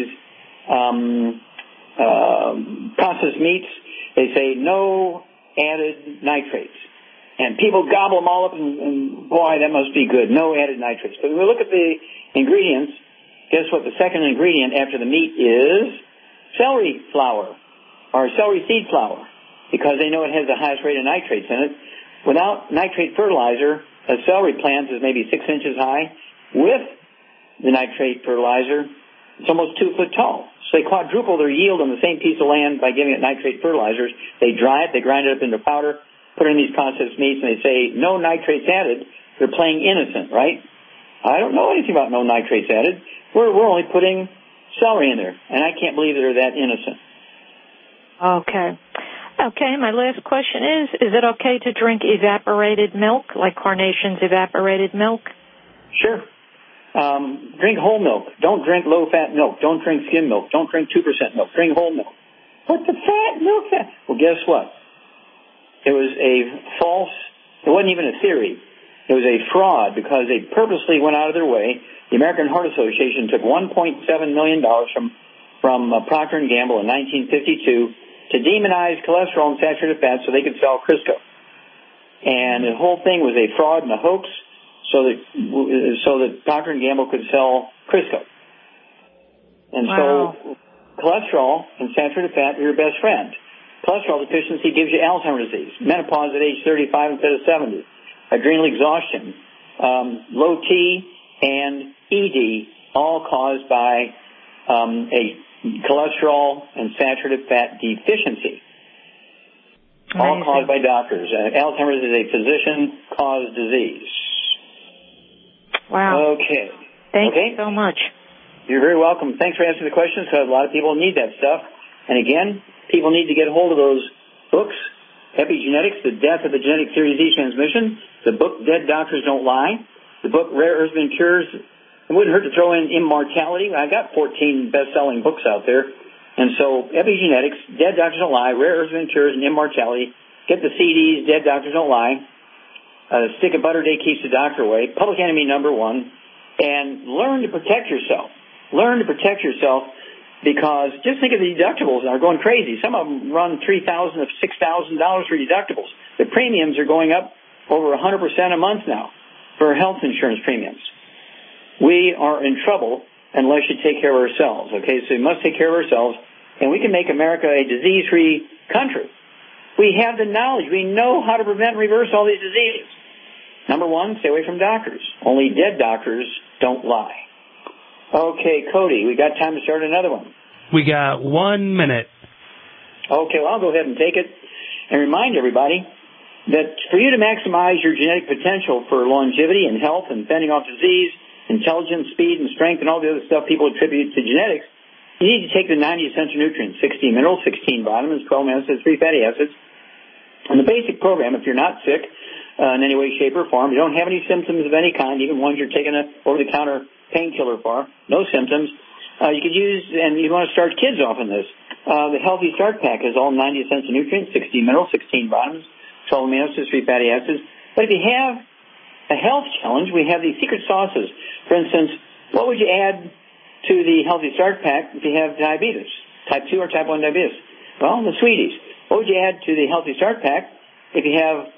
processed meats, they say no added nitrates. And people gobble them all up, and boy, that must be good. No added nitrates. But when we look at the ingredients, guess what? The second ingredient after the meat is celery flour or celery seed flour, because they know it has the highest rate of nitrates in it. Without nitrate fertilizer, a celery plant is maybe 6 inches high. With the nitrate fertilizer, it's almost 2 foot tall. So they quadruple their yield on the same piece of land by giving it nitrate fertilizers. They dry it, they grind it up into powder, put it in these processed meats, and they say no nitrates added. They're playing innocent, right? I don't know anything about no nitrates added. We're only putting celery in there, and I can't believe they're that innocent. Okay, my last question is it okay to drink evaporated milk, like Carnation's evaporated milk? Sure. Drink whole milk. Don't drink low-fat milk. Don't drink skim milk. Don't drink 2% milk. Drink whole milk. What's the milk fat? Well, guess what? It was it wasn't even a theory. It was a fraud because they purposely went out of their way. The American Heart Association took $1.7 million from Procter & Gamble in 1952 to demonize cholesterol and saturated fat so they could sell Crisco. And the whole thing was a fraud and a hoax so that Procter & Gamble could sell Crisco. And so cholesterol and saturated fat are your best friend. Cholesterol deficiency gives you Alzheimer's disease, menopause at age 35 instead of 70, adrenal exhaustion, low T, and ED, all caused by a cholesterol and saturated fat deficiency. Amazing. All caused by doctors. Alzheimer's is a physician-caused disease. Wow. Okay. Thank you so much. You're very welcome. Thanks for answering the questions, because a lot of people need that stuff. And again, people need to get a hold of those books, Epigenetics, The Death of the Genetic Series Z Transmission, the book Dead Doctors Don't Lie, the book Rare Earths and Cures. It wouldn't hurt to throw in Immortality. I got 14 best-selling books out there. And so Epigenetics, Dead Doctors Don't Lie, Rare Earths and Cures, and Immortality. Get the CDs, Dead Doctors Don't Lie. Stick a Butter Day Keeps the Doctor Away. Public Enemy #1. And learn to protect yourself. Learn to protect yourself, because just think of the deductibles are going crazy. Some of them run $3,000 to $6,000 for deductibles. The premiums are going up over 100% a month now for health insurance premiums. We are in trouble unless you take care of ourselves, okay? So we must take care of ourselves, and we can make America a disease-free country. We have the knowledge. We know how to prevent and reverse all these diseases. #1, stay away from doctors. Only dead doctors don't lie. Okay, Cody, we got time to start another one. We got 1 minute. Okay, well, I'll go ahead and take it and remind everybody that for you to maximize your genetic potential for longevity and health and fending off disease, intelligence, speed, and strength, and all the other stuff people attribute to genetics, you need to take the 90 essential nutrients, 16 minerals, 16 vitamins, 12 amino acids, 3 fatty acids. And the basic program, if you're not sick in any way, shape, or form, you don't have any symptoms of any kind, even ones you're taking an over-the-counter painkiller for, no symptoms, you could use, and you want to start kids off on this, the Healthy Start Pack is all 90 essential nutrients, 16 minerals, 16 vitamins, 12 amino acids, 3 fatty acids. But if you have a health challenge, we have these secret sauces. For instance, what would you add to the Healthy Start Pack if you have diabetes, type 2 or type 1 diabetes? Well, the sweeties. What would you add to the Healthy Start Pack if you have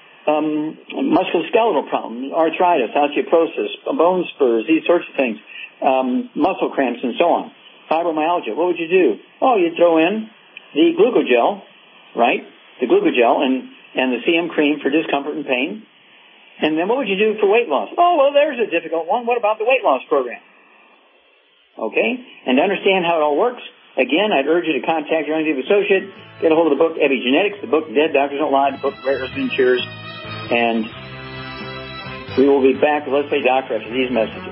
musculoskeletal problems, arthritis, osteoporosis, bone spurs, these sorts of things, muscle cramps, and so on, fibromyalgia? What would you do? Oh, you'd throw in the glucogel, right? The glucogel and the CM cream for discomfort and pain. And then what would you do for weight loss? Oh, well, there's a difficult one. What about the weight loss program? Okay? And to understand how it all works, Again, I'd urge you to contact your Youngevity associate, get a hold of the book Epigenetics, the book Dead Doctors Don't Lie, the book Rare Earthly Cures, and we will be back with Let's Play Doctor after these messages.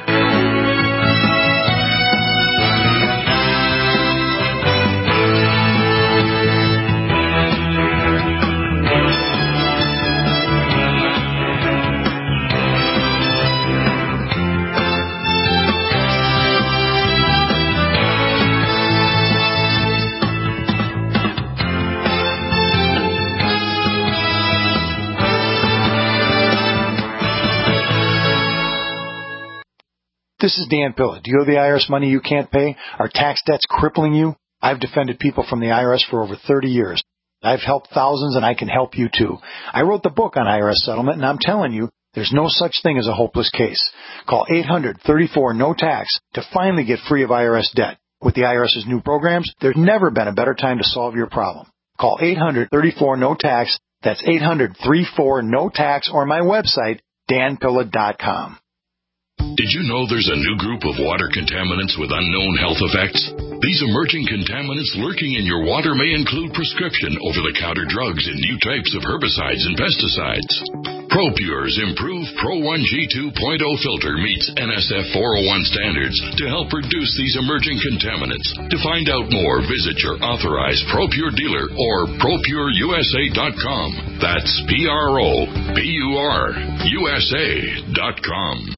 This is Dan Pilla. Do you owe the IRS money you can't pay? Are tax debts crippling you? I've defended people from the IRS for over 30 years. I've helped thousands, and I can help you too. I wrote the book on IRS settlement, and I'm telling you, there's no such thing as a hopeless case. Call 800-34-NO-TAX to finally get free of IRS debt. With the IRS's new programs, there's never been a better time to solve your problem. Call 800-34-NO-TAX. That's 800-34-NO-TAX, or my website, danpilla.com. Did you know there's a new group of water contaminants with unknown health effects? These emerging contaminants lurking in your water may include prescription over-the-counter drugs and new types of herbicides and pesticides. ProPure's improved Pro 1G 2.0 filter meets NSF 401 standards to help reduce these emerging contaminants. To find out more, visit your authorized ProPure dealer or ProPureUSA.com. That's ProPureUSA.com.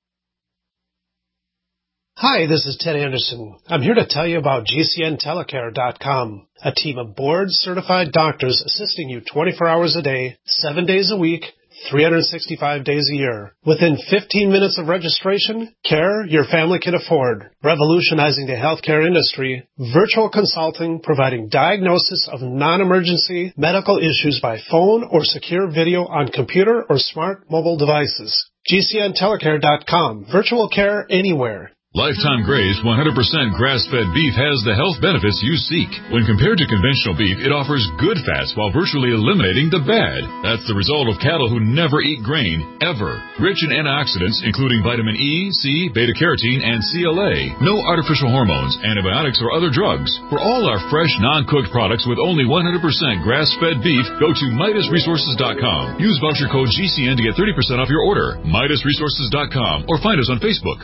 Hi, this is Ted Anderson. I'm here to tell you about GCNTelecare.com, a team of board-certified doctors assisting you 24 hours a day, 7 days a week, 365 days a year. Within 15 minutes of registration, care your family can afford. Revolutionizing the healthcare industry, virtual consulting providing diagnosis of non-emergency medical issues by phone or secure video on computer or smart mobile devices. GCNTelecare.com, virtual care anywhere. Lifetime Grazed 100% grass-fed beef has the health benefits you seek. When compared to conventional beef, it offers good fats while virtually eliminating the bad. That's the result of cattle who never eat grain, ever. Rich in antioxidants, including vitamin E, C, beta-carotene, and CLA. No artificial hormones, antibiotics, or other drugs. For all our fresh, non-cooked products with only 100% grass-fed beef, go to MidasResources.com. Use voucher code GCN to get 30% off your order. MidasResources.com, or find us on Facebook.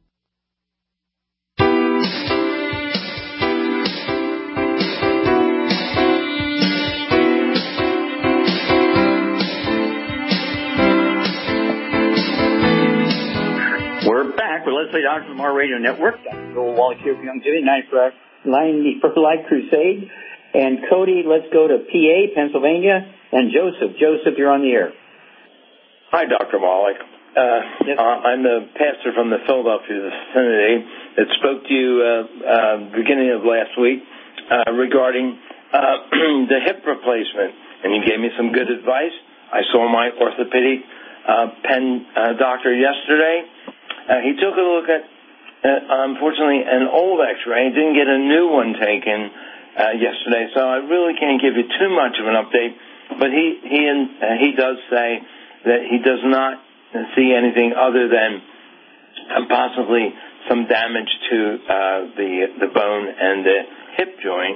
Let's Play Doctor from our radio network. Dr. Bill Wallach here for Youngevity, 91st Light Crusade. And Cody, let's go to PA, Pennsylvania. And Joseph. Joseph, you're on the air. Hi, Dr. Wallach. Yes. I'm the pastor from the Philadelphia vicinity that spoke to you beginning of last week regarding the hip replacement. And you gave me some good advice. I saw my orthopedic doctor yesterday. He took a look at, unfortunately, an old X-ray. He didn't get a new one taken yesterday, so I really can't give you too much of an update. But he does say that he does not see anything other than possibly some damage to the bone and the hip joint,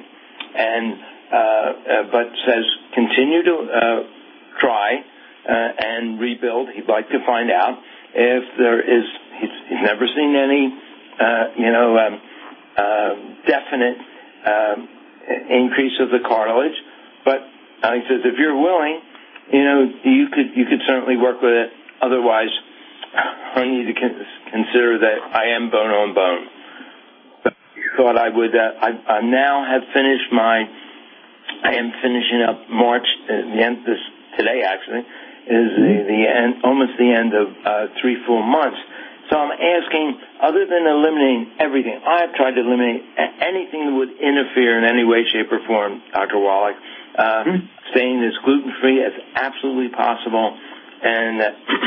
and but says continue to try and rebuild. He'd like to find out if there is. He's never seen any, definite increase of the cartilage. But he says, if you're willing, you could certainly work with it. Otherwise, I need to consider that I am bone on bone. Thought I would. I now have finished I am finishing up March. The end today actually is the end, almost the end of 3 full months. So I'm asking, other than eliminating everything, I've tried to eliminate anything that would interfere in any way, shape, or form, Dr. Wallach, staying as gluten-free as absolutely possible, and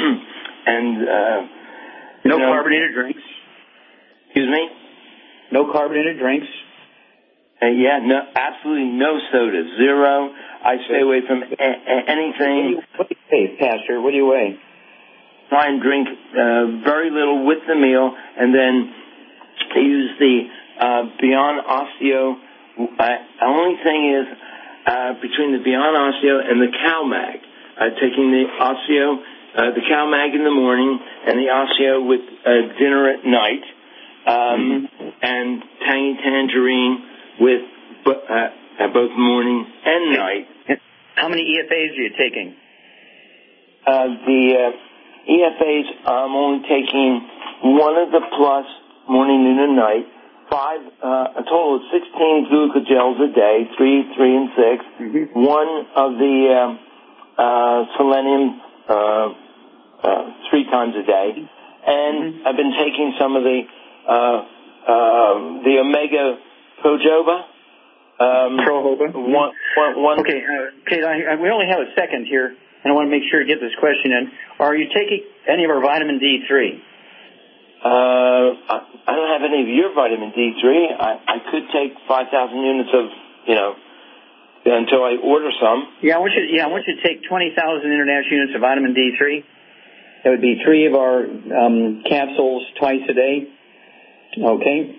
no carbonated drinks. Excuse me? No carbonated drinks. No, absolutely no soda, zero. I stay away from anything. What do you weigh, Pastor? What do you weigh? Try and drink very little with the meal, and then use the Beyond Osteo, the only thing is between the Beyond Osteo and the CalMag. Taking the Osteo, the CalMag in the morning, and the Osteo with dinner at night, and Tangy Tangerine with both morning and night. How many EFAs are you taking? The EFAs, I'm only taking one of the plus, morning, noon, and night. A total of 16 glucogels a day, 3, and 6. One of the selenium 3 times a day. And I've been taking some of the Omega Projoba. Okay, we only have a second here, and I want to make sure to get this question in. Are you taking any of our vitamin D3? I don't have any of your vitamin D3. I could take 5,000 units of, until I order some. I want you to take 20,000 international units of vitamin D3. That would be 3 of our capsules twice a day. Okay.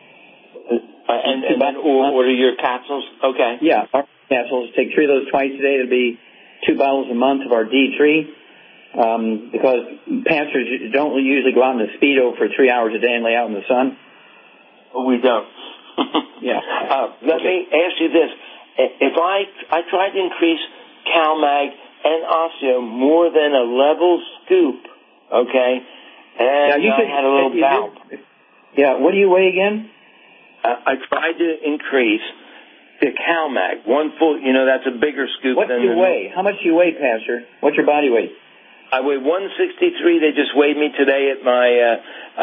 And then order your capsules? Okay. Yeah, our capsules. Take 3 of those twice a day. It'll be 2 bottles a month of our D3. Because pastors don't usually go out in the Speedo for 3 hours a day and lay out in the sun. We don't. Yeah. Let me ask you this. If I tried to increase CalMag and Osteo more than a level scoop, okay, and I had a little bout. What do you weigh again? I tried to increase the CalMag, 1 full, that's a bigger scoop. What do you weigh? How much do you weigh, Pastor? What's your body weight? I weigh 163. They just weighed me today at my,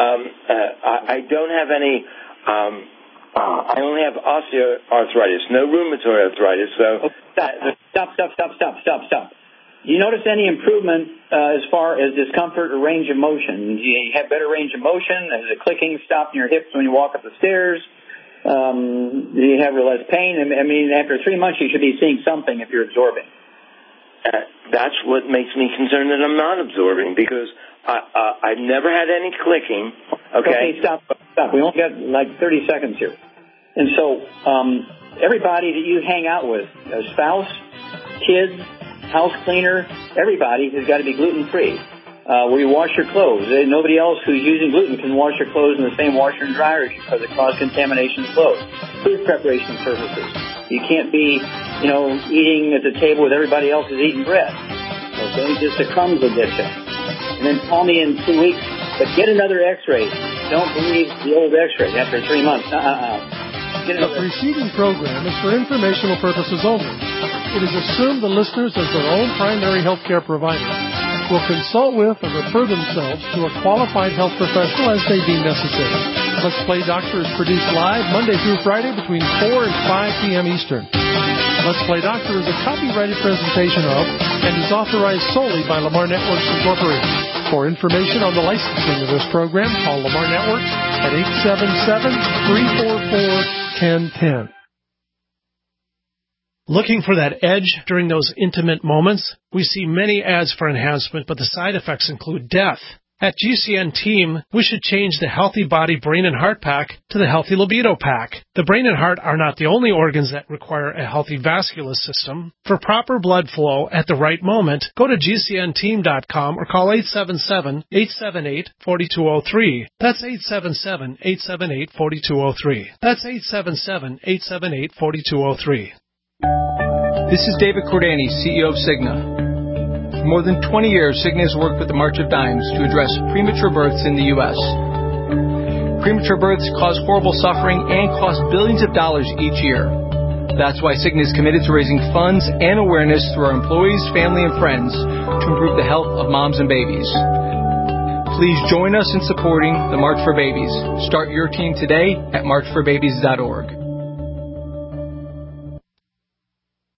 I don't have any, I only have osteoarthritis, no rheumatoid arthritis, so. Stop. Do you notice any improvement as far as discomfort or range of motion? Do you have better range of motion? Has the clicking stopped in your hips when you walk up the stairs? Do you have less pain? I mean, after 3 months, you should be seeing something if you're absorbing. That's what makes me concerned that I'm not absorbing, because I've never had any clicking. Okay, stop. We only got like 30 seconds here. And so everybody that you hang out with, a spouse, kids, house cleaner, everybody has got to be gluten-free. Where you wash your clothes. Nobody else who's using gluten can wash your clothes in the same washer and dryer because it causes contamination of clothes. Food preparation purposes. You can't be, eating at the table with everybody else who's eating bread. Okay? Just the crumbs will get you. And then call me in 2 weeks. But get another x-ray. Don't believe the old x-ray after 3 months. The preceding program is for informational purposes only. It is assumed the listeners, as their own primary health care provider, will consult with or refer themselves to a qualified health professional as they deem necessary. Let's Play Doctor is produced live Monday through Friday between 4 and 5 p.m. Eastern. Let's Play Doctor is a copyrighted presentation of and is authorized solely by Lamar Networks Incorporated. For information on the licensing of this program, call Lamar Networks at 877-344-1010. Looking for that edge during those intimate moments? We see many ads for enhancement, but the side effects include death. At GCN Team, we should change the Healthy Body, Brain, and Heart Pack to the Healthy Libido Pack. The brain and heart are not the only organs that require a healthy vascular system. For proper blood flow at the right moment, go to GCNteam.com or call 877-878-4203. That's 877-878-4203. That's 877-878-4203. This is David Cordani, CEO of Cigna. For more than 20 years, Cigna has worked with the March of Dimes to address premature births in the U.S. Premature births cause horrible suffering and cost billions of dollars each year. That's why Cigna is committed to raising funds and awareness through our employees, family, and friends to improve the health of moms and babies. Please join us in supporting the March for Babies. Start your team today at marchforbabies.org.